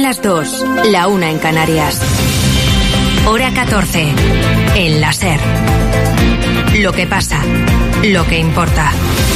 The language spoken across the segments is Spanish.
las 2, la 1 en Canarias. Hora 14, en la SER. Lo que pasa, lo que importa.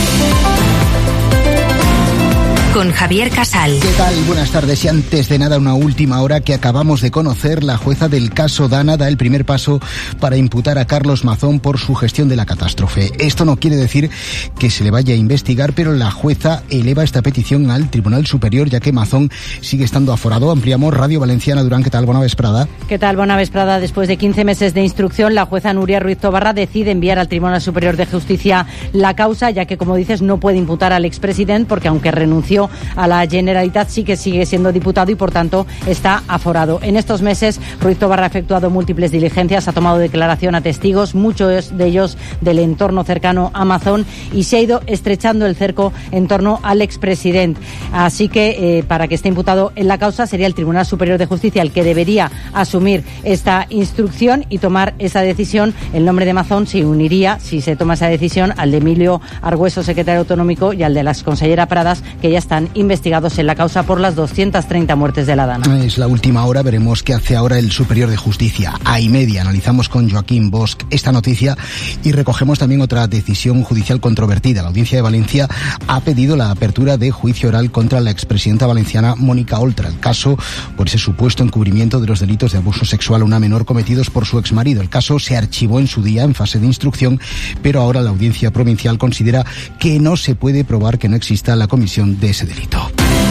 Con Javier Casal. ¿Qué tal? Buenas tardes. Y antes de nada, una última hora que acabamos de conocer. La jueza del caso Dana da el primer paso para imputar a Carlos Mazón por su gestión de la catástrofe. Esto no quiere decir que se le vaya a investigar, pero la jueza eleva esta petición al Tribunal Superior, ya que Mazón sigue estando aforado. Ampliamos Radio Valenciana. Durán, ¿qué tal? Bona vesprada. ¿Qué tal? Bona vesprada. Después de 15 meses de instrucción, la jueza Núria Ruiz Tobarra decide enviar al Tribunal Superior de Justicia la causa, ya que, como dices, no puede imputar al expresidente, porque aunque renunció a la Generalitat, sí que sigue siendo diputado y, por tanto, está aforado. En estos meses, Ruiz Tobarra ha efectuado múltiples diligencias, ha tomado declaración a testigos, muchos de ellos del entorno cercano a Mazón, y se ha ido estrechando el cerco en torno al expresidente. Así que, para que esté imputado en la causa, sería el Tribunal Superior de Justicia el que debería asumir esta instrucción y tomar esa decisión. El nombre de Mazón se uniría, si se toma esa decisión, al de Emilio Argüeso, secretario autonómico, y al de la consellera Pradas, que ya están investigados en la causa por las 230 muertes de la Dana. Es la última hora, veremos qué hace ahora el Superior de Justicia. A y media analizamos con Joaquín Bosch esta noticia y recogemos también otra decisión judicial controvertida. La Audiencia de Valencia ha pedido la apertura de juicio oral contra la expresidenta valenciana Mónica Oltra. El caso por ese supuesto encubrimiento de los delitos de abuso sexual a una menor cometidos por su exmarido. El caso se archivó en su día en fase de instrucción, pero ahora la Audiencia Provincial considera que no se puede probar que no exista la comisión de ese delito.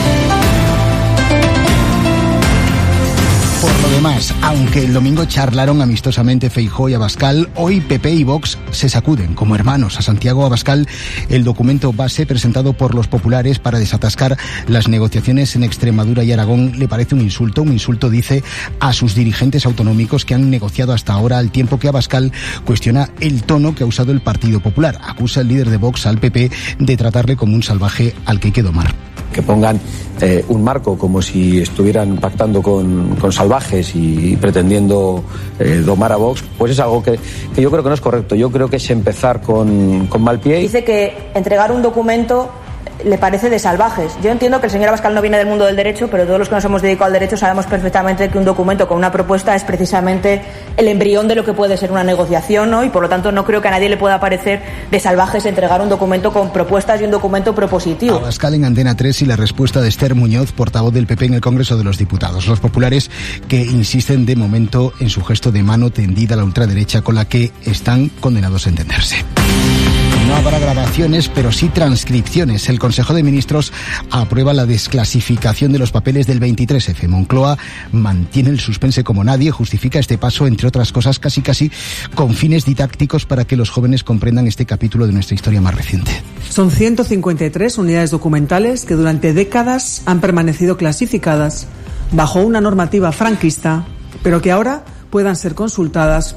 Por lo demás, aunque el domingo charlaron amistosamente Feijóo y Abascal, hoy PP y Vox se sacuden como hermanos. A Santiago Abascal, el documento base presentado por los populares para desatascar las negociaciones en Extremadura y Aragón le parece un insulto. Un insulto, dice, a sus dirigentes autonómicos que han negociado hasta ahora, al tiempo que Abascal cuestiona el tono que ha usado el Partido Popular. Acusa el líder de Vox al PP de tratarle como un salvaje al que hay que domar. Que pongan un marco como si estuvieran pactando con salvajes y pretendiendo domar a Vox, pues es algo que yo creo que no es correcto. Yo creo que es empezar con mal pie. Dice que entregar un documento le parece de salvajes. Yo entiendo que el señor Abascal no viene del mundo del derecho, pero todos los que nos hemos dedicado al derecho sabemos perfectamente que un documento con una propuesta es precisamente el embrión de lo que puede ser una negociación, ¿no? Y por lo tanto no creo que a nadie le pueda parecer de salvajes entregar un documento con propuestas y un documento propositivo. Abascal en Antena 3 y la respuesta de Esther Muñoz, portavoz del PP en el Congreso de los Diputados. Los populares que insisten de momento en su gesto de mano tendida a la ultraderecha con la que están condenados a entenderse. No habrá grabaciones, pero sí transcripciones. El Consejo de Ministros aprueba la desclasificación de los papeles del 23F. Moncloa mantiene el suspense como nadie, justifica este paso, entre otras cosas, casi con fines didácticos para que los jóvenes comprendan este capítulo de nuestra historia más reciente. Son 153 unidades documentales que durante décadas han permanecido clasificadas bajo una normativa franquista, pero que ahora pueden ser consultadas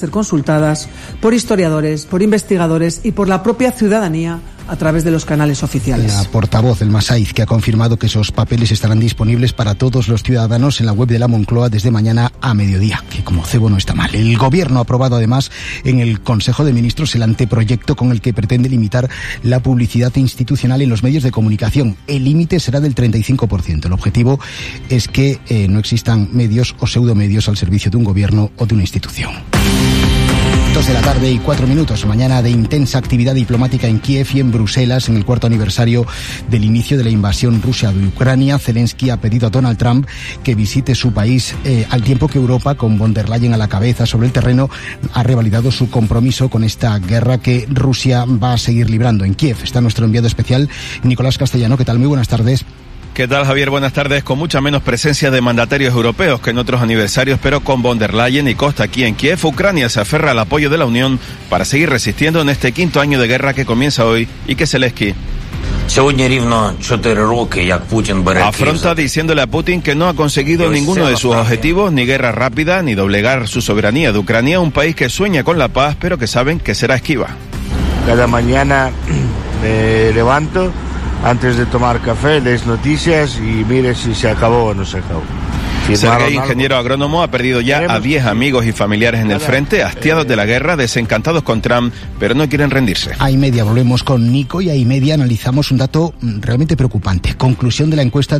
por historiadores, por investigadores y por la propia ciudadanía a través de los canales oficiales. La portavoz, el Masaiz, que ha confirmado que esos papeles estarán disponibles para todos los ciudadanos en la web de la Moncloa desde mañana a mediodía, que como cebo no está mal. El Gobierno ha aprobado además en el Consejo de Ministros el anteproyecto con el que pretende limitar la publicidad institucional en los medios de comunicación. El límite será del 35%. El objetivo es que no existan medios o pseudomedios al servicio de un gobierno o de una institución. 2:04 p.m. Mañana de intensa actividad diplomática en Kiev y en Bruselas en el 4º aniversario del inicio de la invasión rusa de Ucrania. Zelensky ha pedido a Donald Trump que visite su país al tiempo que Europa, con von der Leyen a la cabeza sobre el terreno, ha revalidado su compromiso con esta guerra que Rusia va a seguir librando. En Kiev está nuestro enviado especial, Nicolás Castellano. ¿Qué tal? Muy buenas tardes. ¿Qué tal, Javier? Buenas tardes. Con mucha menos presencia de mandatarios europeos que en otros aniversarios, pero con von der Leyen y Costa aquí en Kiev, Ucrania se aferra al apoyo de la Unión para seguir resistiendo en este 5º año de guerra que comienza hoy y que Zelensky afronta diciéndole a Putin que no ha conseguido ninguno de sus objetivos, ni guerra rápida, ni doblegar su soberanía de Ucrania, un país que sueña con la paz, pero que saben que será esquiva. Cada mañana me levanto, antes de tomar café, lees noticias y mire si se acabó o no se acabó. Sergei, ingeniero agrónomo, ha perdido ya a 10 amigos y familiares en el frente, hastiados de la guerra, desencantados con Trump, pero no quieren rendirse. A y media volvemos con Nico y a y media analizamos un dato realmente preocupante. Conclusión de la encuesta